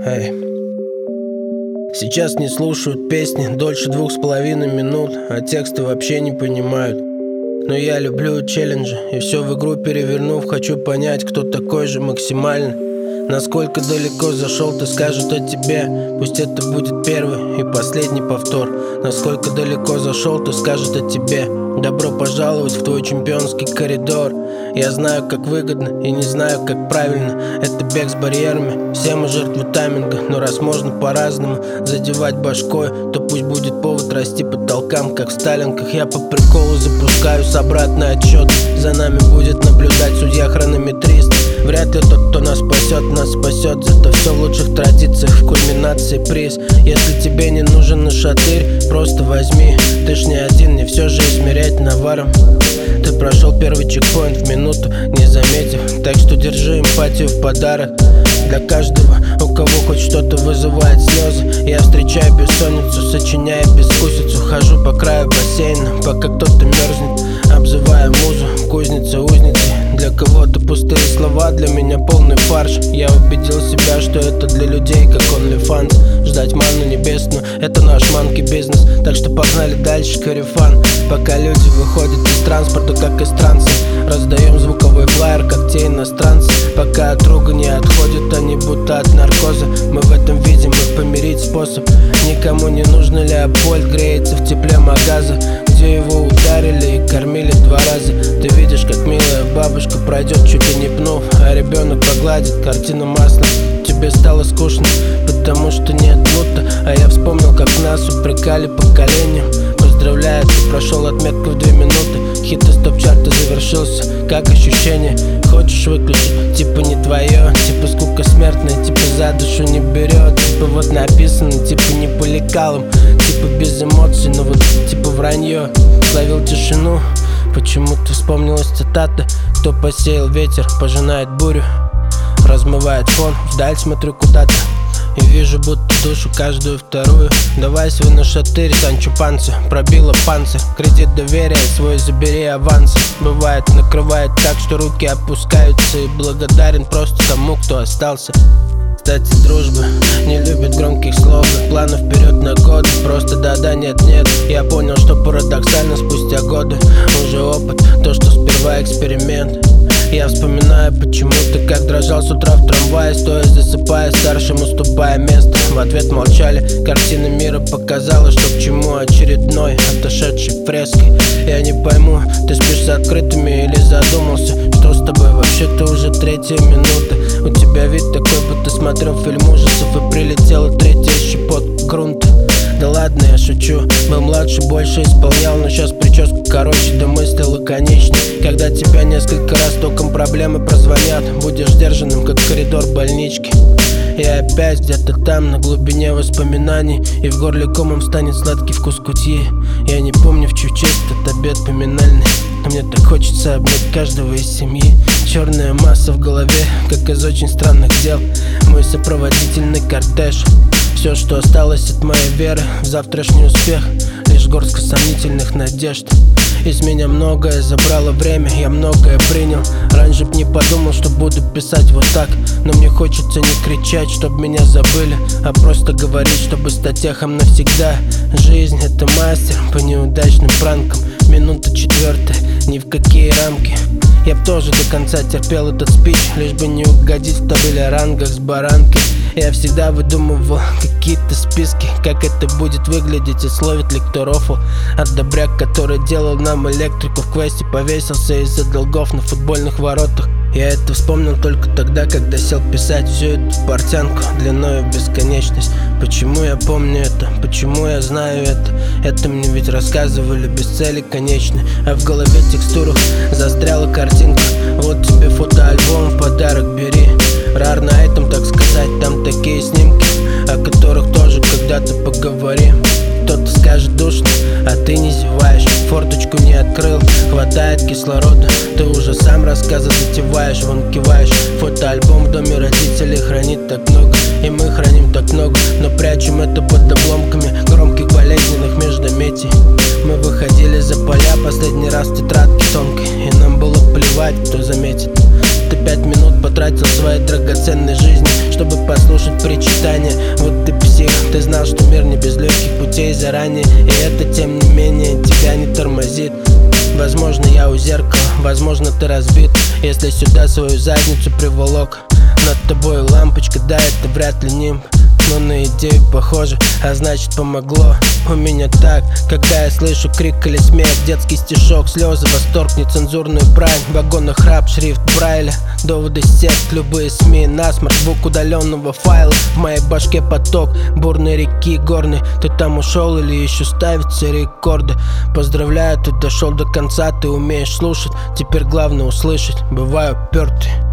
Эй. Сейчас не слушают песни дольше 2,5 минут, а тексты вообще не понимают. Но я люблю челленджи, и все в игру перевернув, хочу понять, кто такой же максимально. Насколько далеко зашел, ты скажут о тебе. Пусть это будет первый и последний повтор. Насколько далеко зашел, ты скажет о тебе. Добро пожаловать в твой чемпионский коридор. Я знаю, как выгодно, и не знаю, как правильно. Это бег с барьерами, все мы жертвы тайминга. Но раз можно по-разному задевать башкой, то пусть будет повод расти по толкам, как в сталинках. Я по приколу запускаюсь обратный отчет. За нами будет наблюдать судья-хронометрист. Вряд ли тот, кто нас спасет. Зато все в лучших традициях, в кульминации приз. Если тебе не нужен нашатырь, просто возьми. Ты ж не один, не все же измерять наваром. Ты прошел первый чекпоинт в минуту, не заметив. Так что держи эмпатию в подарок. Для каждого, у кого хоть что-то вызывает слезы. Я встречаю бессонницу, сочиняя бескусицу. Хожу по краю бассейна, пока кто-то мерзнет, обзывая музу кузницей, узницей. Для кого-то пустые слова, для меня полный фарш. Я убедил себя, что это для людей, как OnlyFans. Ждать манну небесную, это наш манки бизнес. Так что погнали дальше, корефан. Пока люди выходят из транспорта, как из транса. Раздаем звуковой флаер, как те иностранцы. Пока от друга не отходят они, будто от наркоза. Мы в этом видим их помирить способ. Никому не нужно Леопольд, греется в тепле магаза, где его ударили и кормили 2 раза. Ты видишь, как милая бабушка пройдет, чуть ли не пнув, а ребенок погладит картину маслом. Тебе стало скучно, потому что нет лута. А я вспомнил, как нас упрекали поколением. Поздравляю, ты прошел отметку в 2 минуты. Хит из топ-чарта завершился, как ощущение? Хочешь выключить? Типа не твое, типа скука смертная, типа за душу не берет. Типа вот написано, типа не по лекалам, типа без эмоций, но вот типа вранье. Словил тишину, почему-то вспомнилась цитата: кто посеял ветер, пожинает бурю. Размывает фон, вдаль смотрю куда-то и вижу будто душу каждую вторую. Давай свой нашатырь, Санчо Панса, пробила панцирь. Кредит доверия свой забери аванс. Бывает накрывает так, что руки опускаются. И благодарен просто тому, кто остался. Кстати, дружба не любит громких слов, планов вперед на годы. Просто да-да, нет-нет. Я понял, что парадоксально спустя годы уже опыт, то, что сперва эксперимент. Я вспоминаю почему-то, как дрожал с утра в трамвае, стоя засыпая, старшим уступая место. В ответ молчали, картина мира показала, что к чему очередной отошедшей фреской. Я не пойму, ты спишь с открытыми или задумался, что с тобой вообще-то уже 3-я минута. У тебя вид такой, будто смотрел фильм ужасов и прилетела 3-я щепотка грунта. Да ладно, я шучу, был младше, больше исполнял, но сейчас прическа короче, да мысли лаконичней. Когда тебя несколько раз током проблемы прозвонят, будешь сдержанным, как коридор больнички. Я опять где-то там, на глубине воспоминаний, и в горле комом станет сладкий вкус кутьи. Я не помню, в чью честь этот обед поминальный, но мне так хочется обнять каждого из семьи. Черная масса в голове, как из очень странных дел, мой сопроводительный кортеж. Все, что осталось от моей веры в завтрашний успех, лишь горстка сомнительных надежд. Из меня многое забрало время, я многое принял. Раньше б не подумал, что буду писать вот так. Но мне хочется не кричать, чтоб меня забыли, а просто говорить, чтобы стать эхом навсегда. Жизнь — это мастер по неудачным пранкам. Минута 4, ни в какие рамки. Я б тоже до конца терпел этот спич, лишь бы не угодить в табель о рангах с баранкой. Я всегда выдумывал какие-то списки, как это будет выглядеть и словит ли кто рофл. От добряк, который делал нам электрику в квесте, повесился из-за долгов на футбольных воротах. Я это вспомнил только тогда, когда сел писать всю эту портянку длиною в бесконечность. Почему я помню это? Почему я знаю это? Это мне ведь рассказывали без цели конечной, а в голове текстурах застряла картинка. Вот тебе фотоальбом в подарок бери. Рар на этом, так сказать, там такие снимки, о которых тоже когда-то поговорим. Кто-то скажет душно, а ты не зеваешь, форточку не открыл, хватает кислорода. Ты уже сам рассказы затеваешь, вон киваешь. Фотоальбом в доме родителей хранит так много, и мы храним так много, но прячем это под обломками громких болезненных междометий. Мы выходили за поля последний раз в тетрадке тонкой, и нам было плевать, кто заметит. Ты 5 минут потратил своей драгоценной жизни, чтобы послушать причитания. Вот ты псих, ты знал, что мир не без легких путей заранее, и это тем не менее тебя не тормозит. Возможно, я у зеркала, возможно, ты разбит. Если сюда свою задницу приволок, над тобой лампочка, да, это вряд ли нимб, но на идею похоже, а значит помогло. У меня так, когда я слышу крик или смех, детский стишок, слезы, восторг, нецензурную брань, в вагонах рап, шрифт Брайля, доводы сект, любые СМИ, насморк, звук удаленного файла. В моей башке поток бурной реки горной. Ты там ушел или еще ставятся рекорды? Поздравляю, ты дошел до конца, ты умеешь слушать. Теперь главное услышать, бываю упертый.